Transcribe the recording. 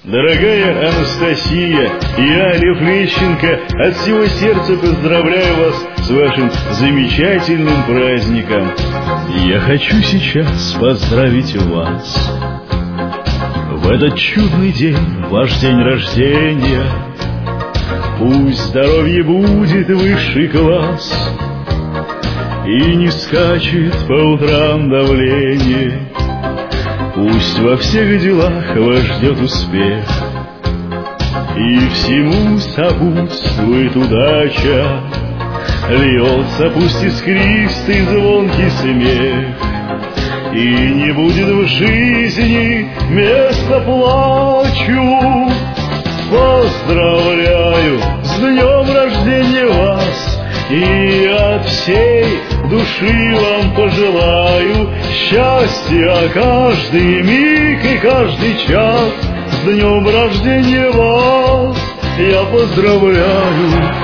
Дорогая Анастасия, я, Лев Лещенко, от всего сердца поздравляю вас с вашим замечательным праздником. Я хочу сейчас поздравить вас в этот чудный день, ваш день рождения. Пусть здоровье будет высший класс и не скачет по утрам давление. Пусть во всех делах вас ждет успех, и всему сопутствует удача. Льется пусть искристый звонкий смех, и не будет в жизни места плачу. Поздравляю с днем рождения вас, и от всей души вам пожелаю счастья каждый миг и каждый час. С днем рождения вас я поздравляю.